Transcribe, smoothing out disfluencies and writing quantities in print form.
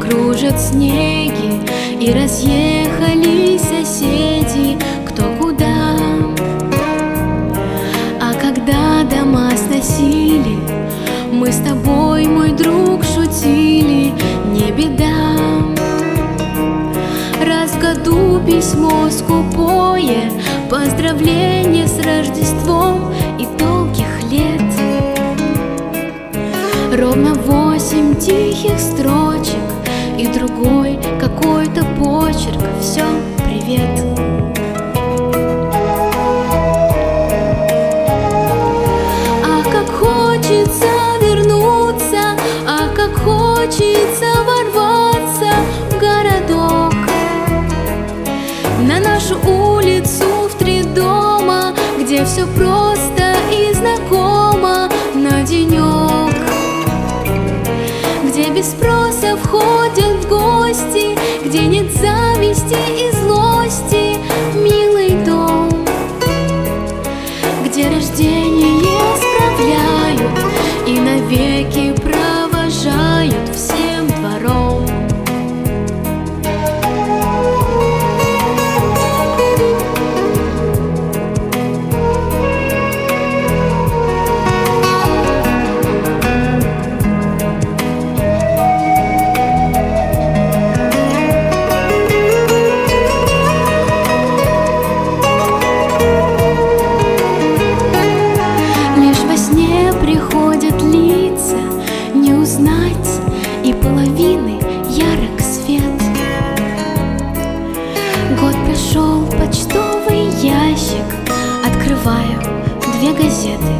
кружат снеги, и разъехались соседи кто куда. А когда дома сносили, мы с тобой, мой друг, шутили: не беда, раз в году письмо скупое, поздравление с Рождеством и долгих лет. Ровно 8 тихих строчек и другой какой-то почерк. Все, привет. А как хочется вернуться, а как хочется ворваться в городок, на нашу улицу в 3 дома, где все просто и знакомо на денек, где без спроса входят в гости, где нет зависти и злости, милый дом, где рождение справляют и навеки провожают всем двором. Приходят лица, не узнать и половины ярок свет. Год прошел, почтовый ящик, открываю 2 газеты.